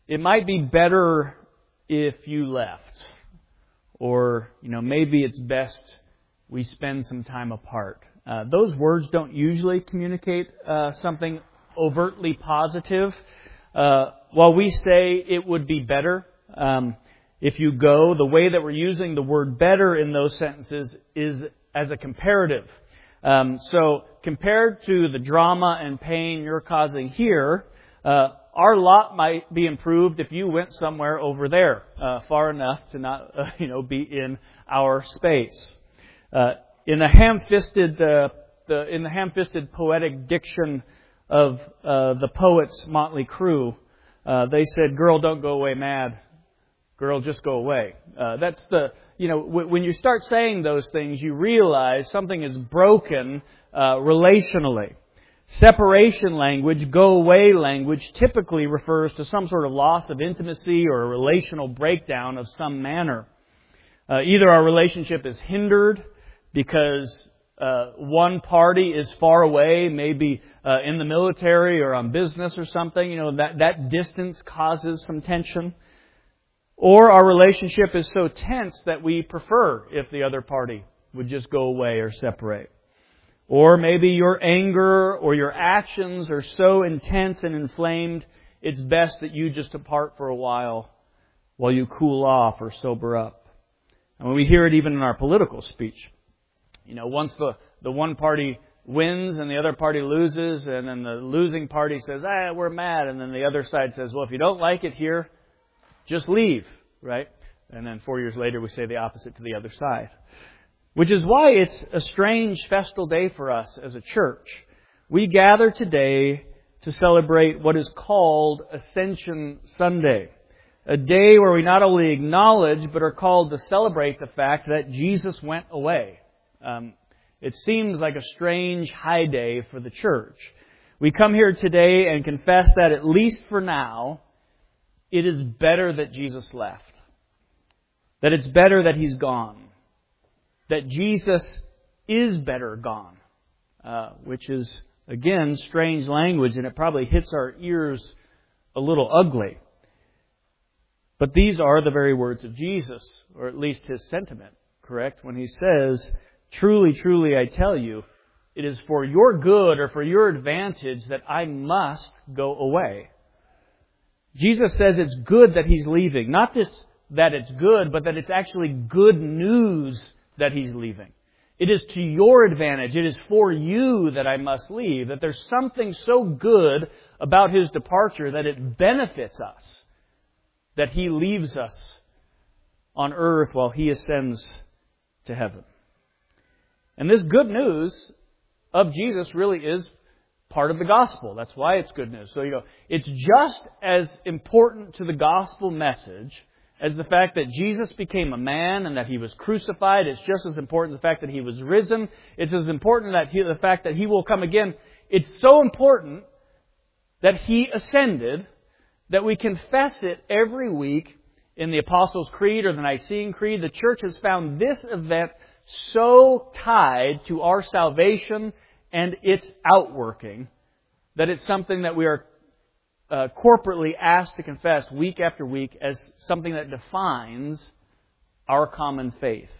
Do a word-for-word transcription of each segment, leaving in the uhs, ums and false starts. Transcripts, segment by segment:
it might be better if you left. Or, you know, maybe it's best we spend some time apart. Uh, those words don't usually communicate uh, something overtly positive. Uh, while we say it would be better um, if you go, the way that we're using the word better in those sentences is as a comparative. Um, so compared to the drama and pain you're causing here, uh, our lot might be improved if you went somewhere over there, uh, far enough to not, uh, you know, be in our space. Uh, in the ham-fisted, uh, the in the ham-fisted poetic diction of uh, the poets Motley Crue, uh, they said, "Girl, don't go away mad. Girl, just go away." Uh, that's the, you know, w- when you start saying those things, you realize something is broken uh, relationally. Separation language, go away language, typically refers to some sort of loss of intimacy or a relational breakdown of some manner. Uh, either our relationship is hindered because uh, one party is far away, maybe uh, in the military or on business or something. You know, that, that distance causes some tension. Or our relationship is so tense that we prefer if the other party would just go away or separate. Or maybe your anger or your actions are so intense and inflamed, it's best that you just depart for a while while you cool off or sober up. And when we hear it even in our political speech, you know, once the, the one party wins and the other party loses, and then the losing party says, ah, we're mad, and then the other side says, well, if you don't like it here, just leave, right? And then four years later we say the opposite to the other side. Which is why it's a strange festal day for us as a church. We gather today to celebrate what is called Ascension Sunday. A day where we not only acknowledge, but are called to celebrate the fact that Jesus went away. Um, it seems like a strange high day for the church. We come here today and confess that, at least for now, it is better that Jesus left. That it's better that He's gone. That Jesus is better gone. Uh, which is, again, strange language, and it probably hits our ears a little ugly. But these are the very words of Jesus, or at least His sentiment, correct? When He says, truly, truly, I tell you, it is for your good or for your advantage that I must go away. Jesus says it's good that He's leaving. Not just that it's good, but that it's actually good news that He's leaving. It is to your advantage. It is for you that I must leave. That there's something so good about His departure that it benefits us. That He leaves us on earth while He ascends to heaven. And this good news of Jesus really is part of the gospel. That's why it's good news. So, you know, it's just as important to the gospel message as the fact that Jesus became a man and that He was crucified. It's just as important the fact that He was risen. It's as important that he, the fact that He will come again. It's so important that He ascended that we confess it every week in the Apostles' Creed or the Nicene Creed. The church has found this event so tied to our salvation and its outworking that it's something that we are Uh, corporately asked to confess week after week as something that defines our common faith.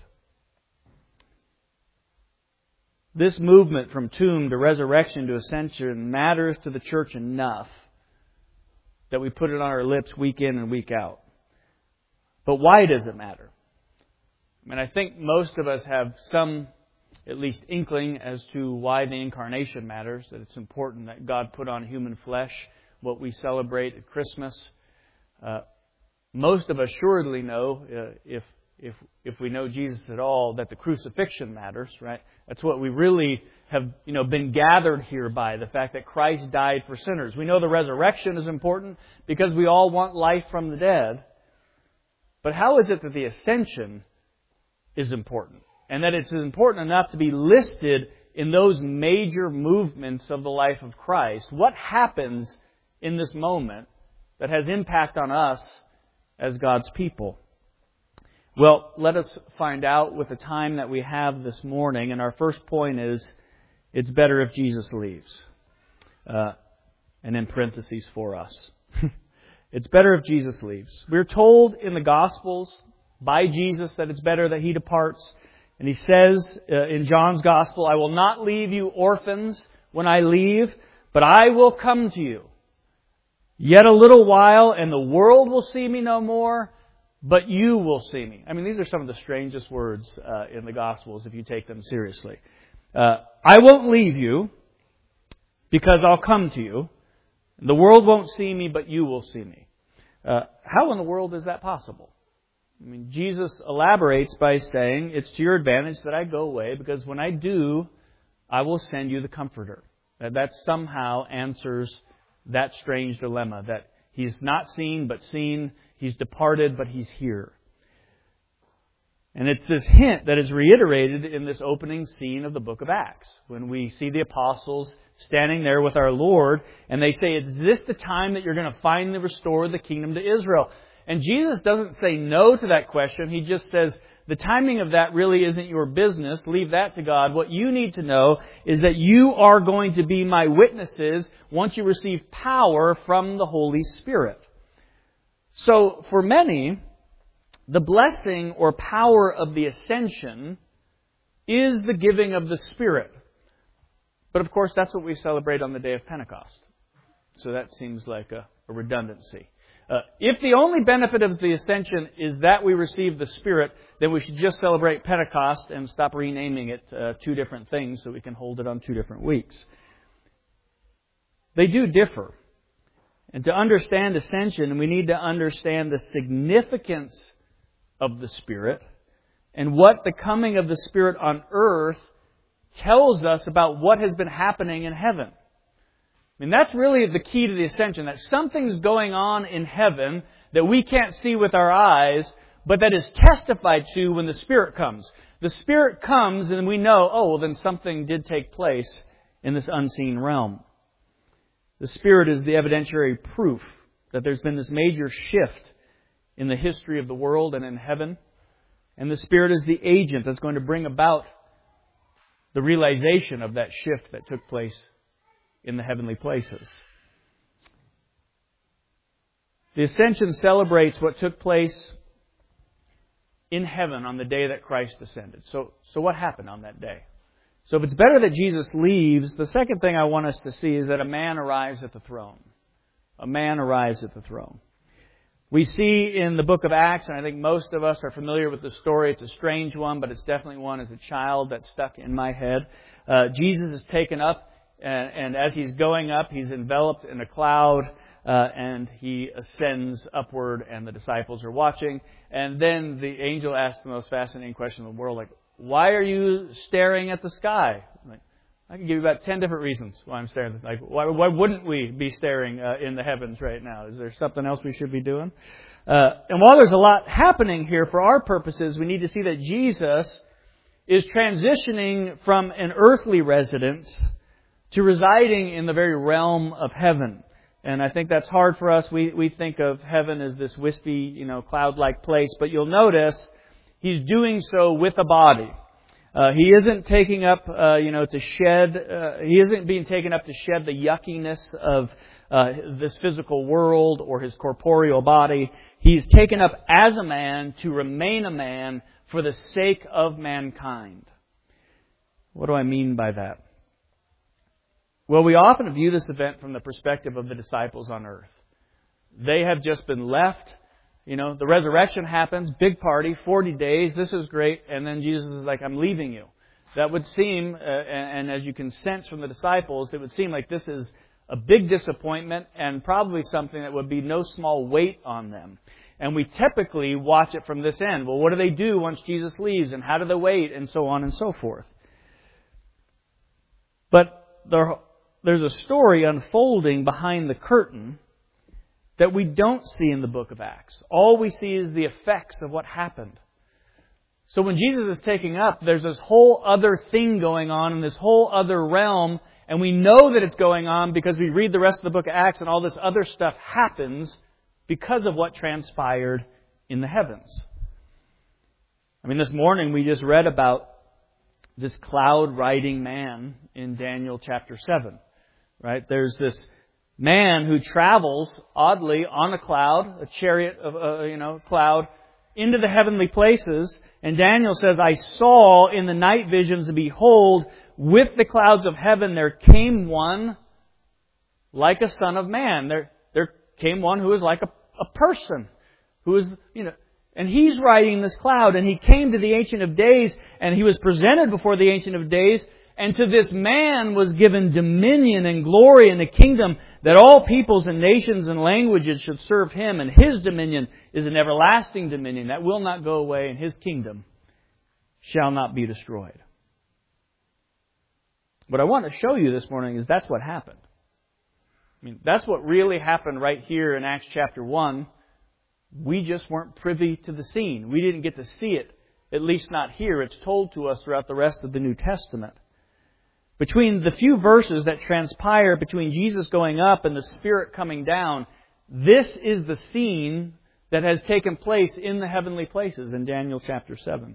This movement from tomb to resurrection to ascension matters to the church enough that we put it on our lips week in and week out. But why does it matter? I mean, I think most of us have some, at least, inkling as to why the incarnation matters, that it's important that God put on human flesh, what we celebrate at Christmas. Uh, most of us assuredly know, uh, if if if we know Jesus at all, that the crucifixion matters, right? That's what we really have, you know, been gathered here by, the fact that Christ died for sinners. We know the resurrection is important because we all want life from the dead. But how is it that the ascension is important? And that it's important enough to be listed in those major movements of the life of Christ? What happens in this moment that has impact on us as God's people? Well, let us find out with the time that we have this morning. And our first point is, it's better if Jesus leaves. Uh, and in parentheses, for us. It's better if Jesus leaves. We're told in the Gospels by Jesus that it's better that He departs. And He says uh, in John's Gospel, I will not leave you orphans when I leave, but I will come to you. Yet a little while, and the world will see me no more, but you will see me. I mean, these are some of the strangest words uh, in the Gospels if you take them seriously. Uh, I won't leave you because I'll come to you. The world won't see me, but you will see me. Uh, how in the world is that possible? I mean, Jesus elaborates by saying, it's to your advantage that I go away, because when I do, I will send you the Comforter. That, that somehow answers that strange dilemma, that He's not seen but seen, He's departed but He's here. And it's this hint that is reiterated in this opening scene of the book of Acts, when we see the apostles standing there with our Lord, and they say, is this the time that you're going to finally restore the kingdom to Israel? And Jesus doesn't say no to that question. He just says, the timing of that really isn't your business. Leave that to God. What you need to know is that you are going to be my witnesses once you receive power from the Holy Spirit. So for many, the blessing or power of the ascension is the giving of the Spirit. But of course, that's what we celebrate on the day of Pentecost. So that seems like a, a redundancy. Uh, if the only benefit of the ascension is that we receive the Spirit, then we should just celebrate Pentecost and stop renaming it uh, two different things so we can hold it on two different weeks. They do differ. And to understand ascension, we need to understand the significance of the Spirit and what the coming of the Spirit on earth tells us about what has been happening in heaven. I mean, that's really the key to the ascension, that something's going on in heaven that we can't see with our eyes, but that is testified to when the Spirit comes. The Spirit comes and we know, oh, well, then something did take place in this unseen realm. The Spirit is the evidentiary proof that there's been this major shift in the history of the world and in heaven. And the Spirit is the agent that's going to bring about the realization of that shift that took place in the heavenly places. The ascension celebrates what took place in heaven on the day that Christ ascended. So, so what happened on that day? So if it's better that Jesus leaves, the second thing I want us to see is that a man arrives at the throne. A man arrives at the throne. We see in the book of Acts, and I think most of us are familiar with the story. It's a strange one, but it's definitely one as a child that stuck in my head. Uh, Jesus is taken up, and, and as He's going up, He's enveloped in a cloud, uh, and He ascends upward, and the disciples are watching. And then the angel asks the most fascinating question in the world, like, why are you staring at the sky? Like, I can give you about ten different reasons why I'm staring at this. Like, why, why wouldn't we be staring uh, in the heavens right now? Is there something else we should be doing? Uh, and while there's a lot happening here for our purposes, we need to see that Jesus is transitioning from an earthly residence to residing in the very realm of heaven. And I think that's hard for us. We we think of heaven as this wispy, you know, cloud-like place. But you'll notice He's doing so with a body. Uh, he isn't taking up, uh, you know, to shed, uh, he isn't being taken up to shed the yuckiness of uh, this physical world or His corporeal body. He's taken up as a man to remain a man for the sake of mankind. What do I mean by that? Well, we often view this event from the perspective of the disciples on earth. They have just been left. You know, the resurrection happens, big party, forty days, this is great, and then Jesus is like, I'm leaving you. That would seem, uh, and, and as you can sense from the disciples, it would seem like this is a big disappointment and probably something that would be no small weight on them. And we typically watch it from this end. Well, what do they do once Jesus leaves, and how do they wait, and so on and so forth. But there, there's a story unfolding behind the curtain that we don't see in the book of Acts. All we see is the effects of what happened. So when Jesus is taking up, there's this whole other thing going on in this whole other realm, and we know that it's going on because we read the rest of the book of Acts, and all this other stuff happens because of what transpired in the heavens. I mean, this morning we just read about this cloud-riding man in Daniel chapter seven. Right? There's this man who travels, oddly, on a cloud, a chariot of, uh, you know, cloud, into the heavenly places. And Daniel says, I saw in the night visions, and behold, with the clouds of heaven there came one like a son of man. There, there came one who was like a, a person. Who was, you know, and he's riding this cloud, and he came to the Ancient of Days, and he was presented before the Ancient of Days, and to this man was given dominion and glory and a kingdom that all peoples and nations and languages should serve him. And his dominion is an everlasting dominion that will not go away, and his kingdom shall not be destroyed. What I want to show you this morning is that's what happened. I mean, that's what really happened right here in Acts chapter one. We just weren't privy to the scene. We didn't get to see it, at least not here. It's told to us throughout the rest of the New Testament. Between the few verses that transpire between Jesus going up and the Spirit coming down, this is the scene that has taken place in the heavenly places in Daniel chapter seven.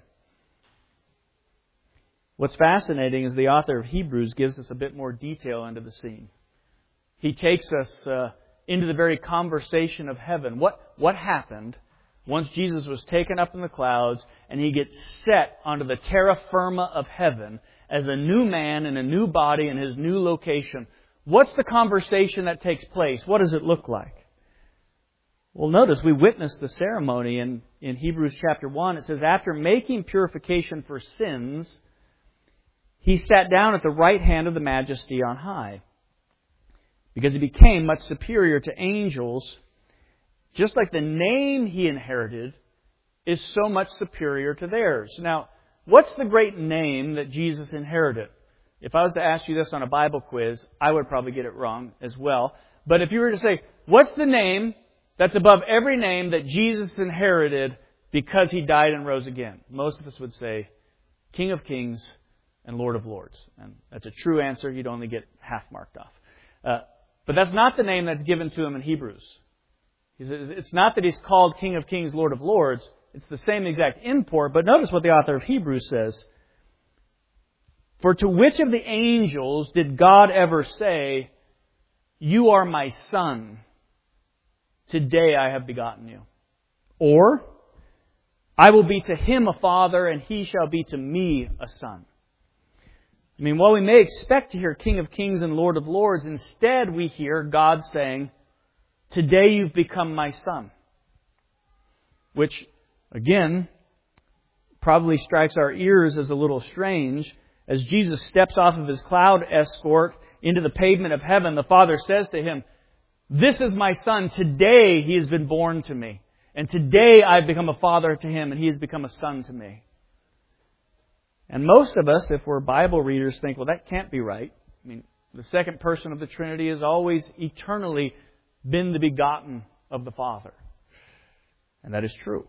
What's fascinating is the author of Hebrews gives us a bit more detail into the scene. He takes us uh, into the very conversation of heaven. What, what happened once Jesus was taken up in the clouds and He gets set onto the terra firma of heaven as a new man in a new body in His new location? What's the conversation that takes place? What does it look like? Well, notice we witnessed the ceremony in, in Hebrews chapter one. It says, after making purification for sins, He sat down at the right hand of the Majesty on high, because He became much superior to angels, just like the name He inherited is so much superior to theirs. Now, what's the great name that Jesus inherited? If I was to ask you this on a Bible quiz, I would probably get it wrong as well. But if you were to say, what's the name that's above every name that Jesus inherited because He died and rose again? Most of us would say, King of Kings and Lord of Lords. And that's a true answer. You'd only get half marked off. Uh, but that's not the name that's given to Him in Hebrews. It's not that He's called King of Kings, Lord of Lords. It's the same exact import. But notice what the author of Hebrews says. For to which of the angels did God ever say, you are my son, today I have begotten you? Or, I will be to him a father, and he shall be to me a son. I mean, while we may expect to hear King of Kings and Lord of Lords, instead we hear God saying, today you've become my son. Which, again, probably strikes our ears as a little strange. As Jesus steps off of His cloud escort into the pavement of heaven, the Father says to Him, this is my son. Today He has been born to me. And today I've become a father to Him, and He has become a son to me. And most of us, if we're Bible readers, think, well, that can't be right. I mean, the second person of the Trinity has always eternally been the begotten of the Father. And that is true.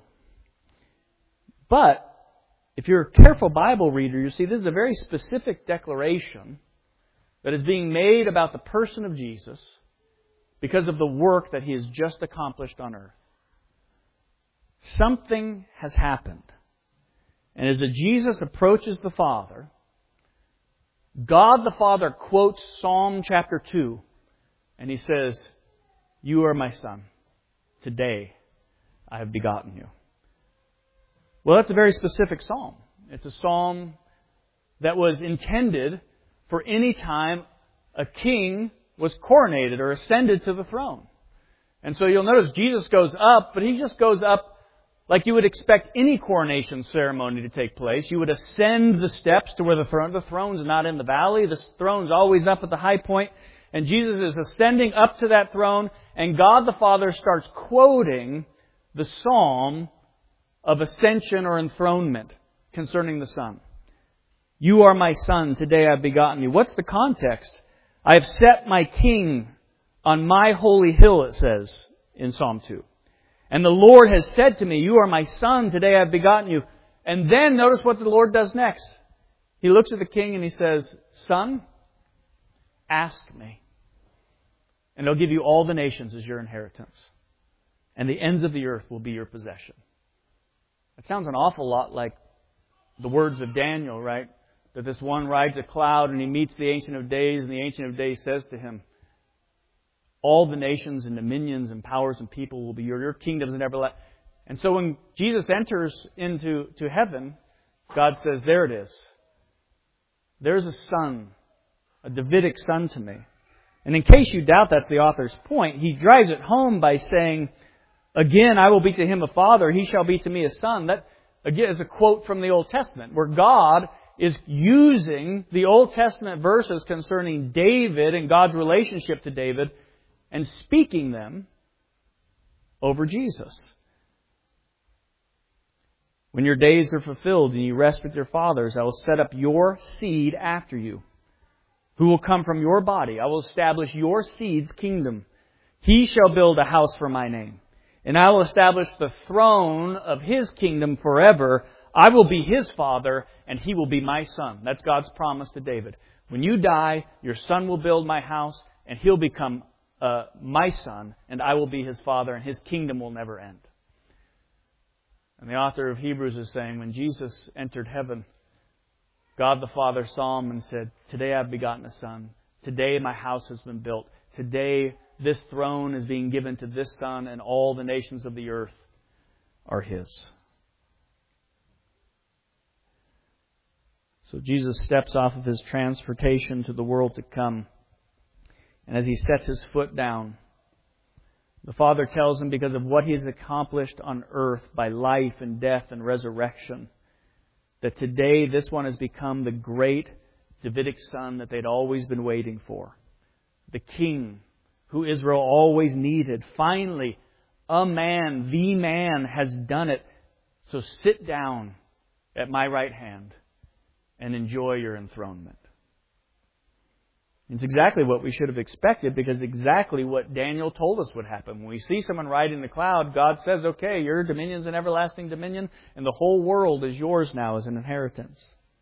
But, if you're a careful Bible reader, you see this is a very specific declaration that is being made about the person of Jesus because of the work that He has just accomplished on earth. Something has happened. And as Jesus approaches the Father, God the Father quotes Psalm chapter two, and He says, you are my son. Today I have begotten you. Well, that's a very specific psalm. It's a psalm that was intended for any time a king was coronated or ascended to the throne. And so you'll notice Jesus goes up, but He just goes up like you would expect any coronation ceremony to take place. You would ascend the steps to where the throne, the throne's not in the valley. The throne's always up at the high point. And Jesus is ascending up to that throne, and God the Father starts quoting the psalm of ascension or enthronement concerning the Son. You are my son, today I've begotten you. What's the context? I have set my king on my holy hill, it says in Psalm two. And the Lord has said to me, you are my son, today I've begotten you. And then notice what the Lord does next. He looks at the king and He says, son, ask me, and I'll give you all the nations as your inheritance, and the ends of the earth will be your possession. It sounds an awful lot like the words of Daniel, right? That this one rides a cloud and he meets the Ancient of Days, and the Ancient of Days says to him, all the nations and dominions and powers and people will be your, your kingdoms and everlasting. And so when Jesus enters into to heaven, God says, there it is. There's a son, a Davidic son to me. And in case you doubt that's the author's point, he drives it home by saying, again, I will be to him a father, he shall be to me a son. That, again, is a quote from the Old Testament, where God is using the Old Testament verses concerning David and God's relationship to David and speaking them over Jesus. When your days are fulfilled and you rest with your fathers, I will set up your seed after you, who will come from your body. I will establish your seed's kingdom. He shall build a house for my name, and I will establish the throne of his kingdom forever. I will be his father, and he will be my son. That's God's promise to David. When you die, your son will build my house, and he'll become uh, my son, and I will be his father, and his kingdom will never end. And the author of Hebrews is saying, when Jesus entered heaven, God the Father saw him and said, today I've begotten a son. Today my house has been built. Today this throne is being given to this son, and all the nations of the earth are his. So Jesus steps off of his transportation to the world to come. And as he sets his foot down, the Father tells him, because of what he has accomplished on earth by life and death and resurrection, that today this one has become the great Davidic son that they'd always been waiting for. The king who Israel always needed. Finally, a man, the man, has done it. So sit down at my right hand and enjoy your enthronement. It's exactly what we should have expected, because exactly what Daniel told us would happen. When we see someone riding the cloud, God says, okay, your dominion's an everlasting dominion, and the whole world is yours now as an inheritance.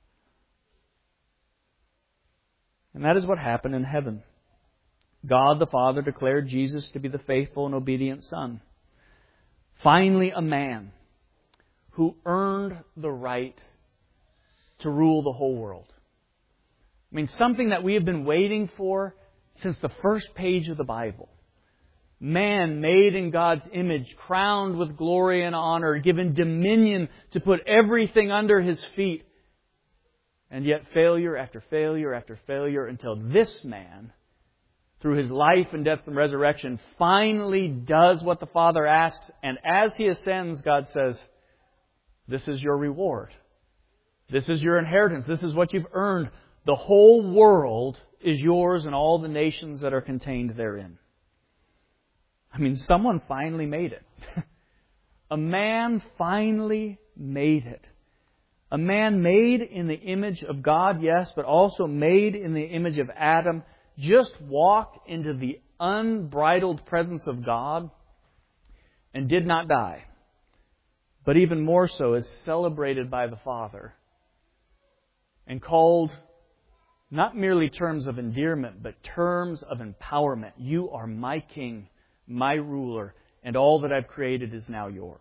And that is what happened in heaven. God the Father declared Jesus to be the faithful and obedient Son. Finally, a man who earned the right to rule the whole world. I mean, something that we have been waiting for since the first page of the Bible. Man made in God's image, crowned with glory and honor, given dominion to put everything under his feet. And yet failure after failure after failure, until this man, through his life and death and resurrection, finally does what the Father asks. And as he ascends, God says, this is your reward. This is your inheritance. This is what you've earned. The whole world is yours and all the nations that are contained therein. I mean, someone finally made it. A man finally made it. A man made in the image of God, yes, but also made in the image of Adam, just walked into the unbridled presence of God and did not die. But even more so, is celebrated by the Father and called not merely terms of endearment, but terms of empowerment. You are my king, my ruler, and all that I've created is now yours.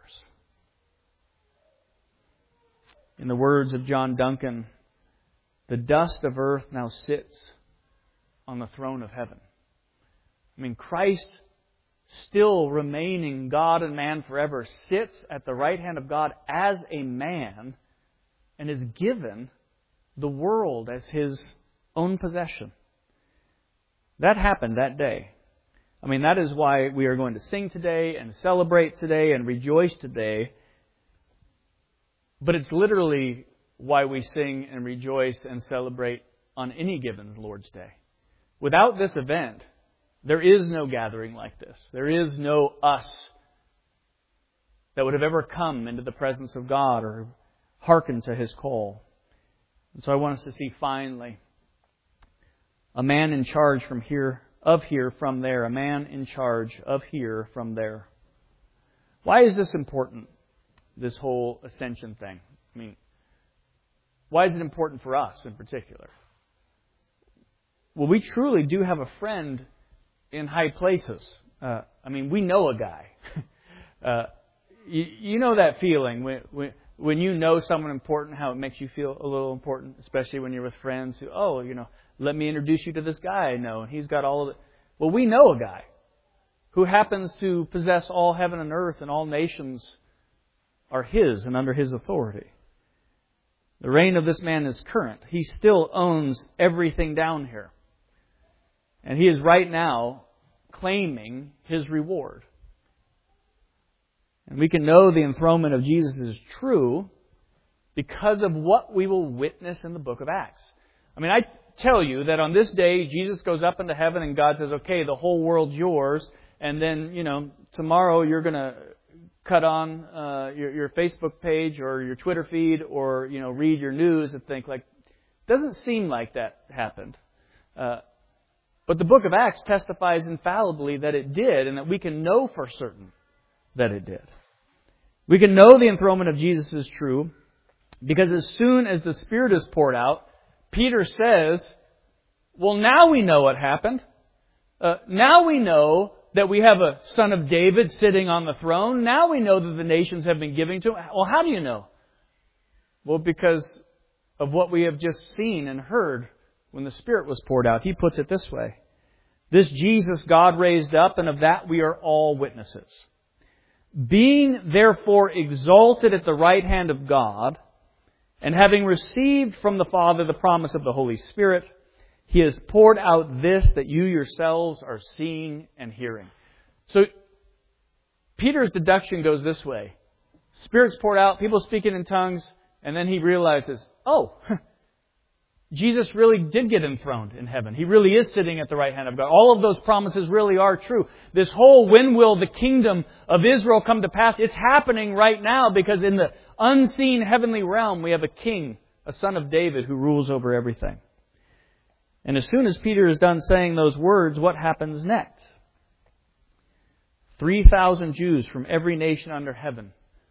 In the words of John Duncan, the dust of earth now sits on the throne of heaven. I mean, Christ, still remaining God and man forever, sits at the right hand of God as a man and is given the world as his own possession. That happened that day. I mean, that is why we are going to sing today and celebrate today and rejoice today. But it's literally why we sing and rejoice and celebrate on any given Lord's Day. Without this event, there is no gathering like this. There is no us that would have ever come into the presence of God or hearkened to His call. And so I want us to see finally a man in charge from here, of here from there. A man in charge of here from there. Why is this important, this whole ascension thing? I mean, why is it important for us in particular? Well, we truly do have a friend in high places. Uh, I mean, we know a guy. uh, you, you know that feeling when, when when you know someone important, how it makes you feel a little important, especially when you're with friends who, oh, you know, let me introduce you to this guy I know, and he's got all of it. Well, we know a guy. who happens to possess all heaven and earth, and all nations are His and under His authority. The reign of this man is current. He still owns everything down here. And He is right now claiming His reward. And we can know the enthronement of Jesus is true because of what we will witness in the book of Acts. I mean, I tell you that on this day, Jesus goes up into heaven and God says, okay, the whole world's yours. And then, you know, tomorrow you're going to cut on uh, your, your Facebook page or your Twitter feed or, you know, read your news and think like, it doesn't seem like that happened. Uh, but the book of Acts testifies infallibly that it did, and that we can know for certain that it did. We can know the enthronement of Jesus is true because as soon as the Spirit is poured out, Peter says, well, now we know what happened. Uh, now we know that we have a son of David sitting on the throne. Now we know that the nations have been giving to him. Well, how do you know? Well, because of what we have just seen and heard when the Spirit was poured out. He puts it this way. This Jesus God raised up, and of that we are all witnesses. Being therefore exalted at the right hand of God, and having received from the Father the promise of the Holy Spirit, He has poured out this that you yourselves are seeing and hearing. So, Peter's deduction goes this way. Spirit's poured out, people speaking in tongues, and then he realizes, oh, Jesus really did get enthroned in heaven. He really is sitting at the right hand of God. All of those promises really are true. This whole when will the kingdom of Israel come to pass? It's happening right now because in the unseen heavenly realm we have a king, a son of David who rules over everything. And as soon as Peter is done saying those words, what happens next? three thousand Jews from every nation under heaven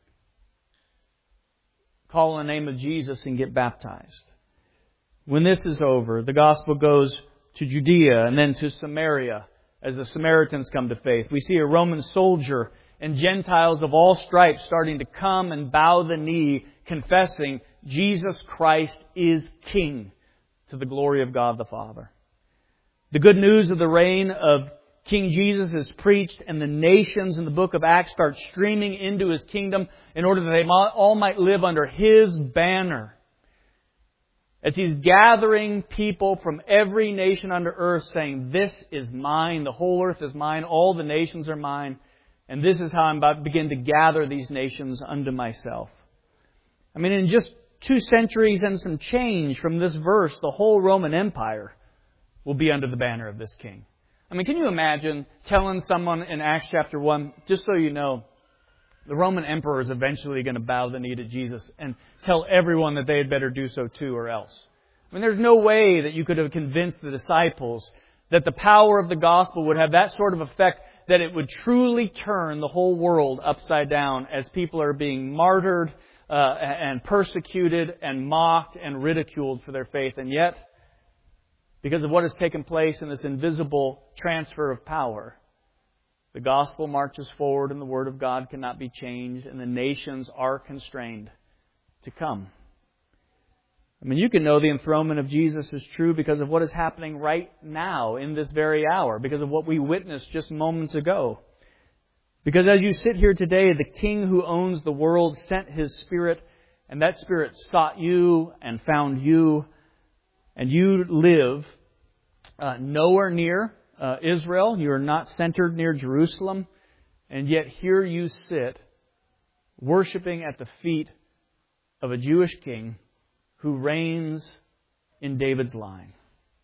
call on the name of Jesus and get baptized. When this is over, the gospel goes to Judea and then to Samaria as the Samaritans come to faith. We see a Roman soldier and Gentiles of all stripes starting to come and bow the knee, confessing Jesus Christ is King to the glory of God the Father. The good news of the reign of King Jesus is preached, and the nations in the book of Acts start streaming into His kingdom in order that they all might live under His banner. As He's gathering people from every nation under earth saying, this is mine, the whole earth is mine, all the nations are mine, and this is how I'm about to begin to gather these nations unto myself. I mean, in just two centuries and some change from this verse, the whole Roman Empire will be under the banner of this king. I mean, can you imagine telling someone in Acts chapter one, just so you know, the Roman emperor is eventually going to bow the knee to Jesus and tell everyone that they had better do so too or else. I mean, there's no way that you could have convinced the disciples that the power of the gospel would have that sort of effect that it would truly turn the whole world upside down as people are being martyred uh, and persecuted and mocked and ridiculed for their faith. And yet, because of what has taken place in this invisible transfer of power, the gospel marches forward and the Word of God cannot be changed and the nations are constrained to come. I mean, you can know the enthronement of Jesus is true because of what is happening right now in this very hour, because of what we witnessed just moments ago. Because as you sit here today, the King who owns the world sent His Spirit, and that Spirit sought you and found you, and you live uh, nowhere near Uh, Israel. You are not centered near Jerusalem. And yet here you sit worshiping at the feet of a Jewish king who reigns in David's line.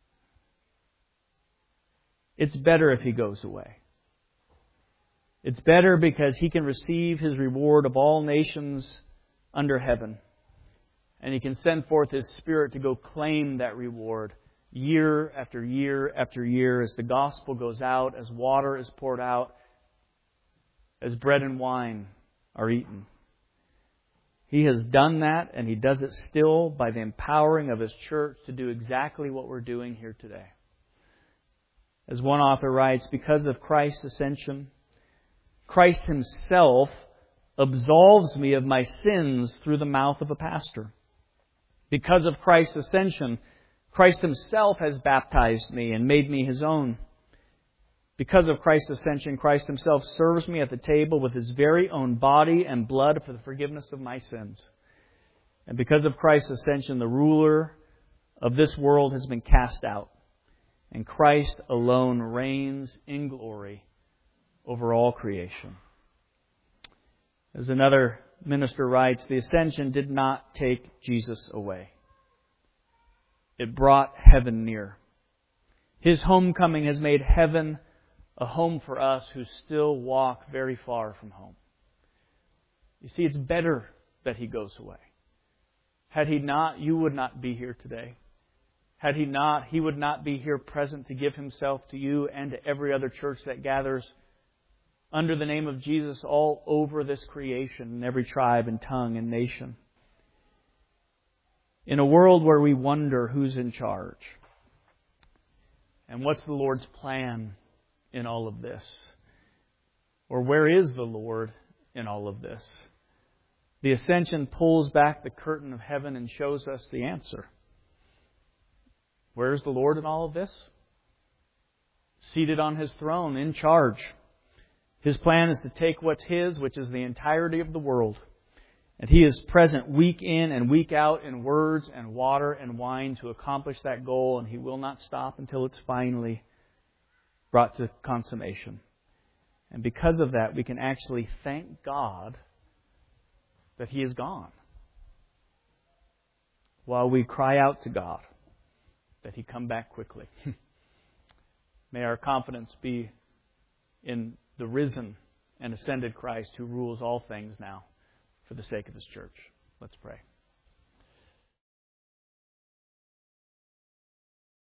It's better if he goes away. It's better because he can receive his reward of all nations under heaven. And he can send forth His Spirit to go claim that reward year after year after year as the gospel goes out, as water is poured out, as bread and wine are eaten. He has done that, and He does it still by the empowering of His church to do exactly what we're doing here today. As one author writes, because of Christ's ascension, Christ Himself absolves me of my sins through the mouth of a pastor. Because of Christ's ascension, Christ Himself has baptized me and made me His own. Because of Christ's ascension, Christ Himself serves me at the table with His very own body and blood for the forgiveness of my sins. And because of Christ's ascension, the ruler of this world has been cast out, and Christ alone reigns in glory over all creation. As another minister writes, the ascension did not take Jesus away. It brought heaven near. His homecoming has made heaven a home for us who still walk very far from home. You see, it's better that He goes away. Had He not, you would not be here today. Had He not, He would not be here present to give Himself to you and to every other church that gathers under the name of Jesus all over this creation, in every tribe and tongue and nation. In a world where we wonder who's in charge and what's the Lord's plan in all of this, or where is the Lord in all of this, the ascension pulls back the curtain of heaven and shows us the answer. Where is the Lord in all of this? Seated on His throne, in charge. His plan is to take what's His, which is the entirety of the world, and He is present week in and week out in words and water and wine to accomplish that goal, and He will not stop until it's finally brought to consummation. And because of that, we can actually thank God that He is gone, while we cry out to God that He come back quickly. May our confidence be in the risen and ascended Christ who rules all things now for the sake of His church. Let's pray.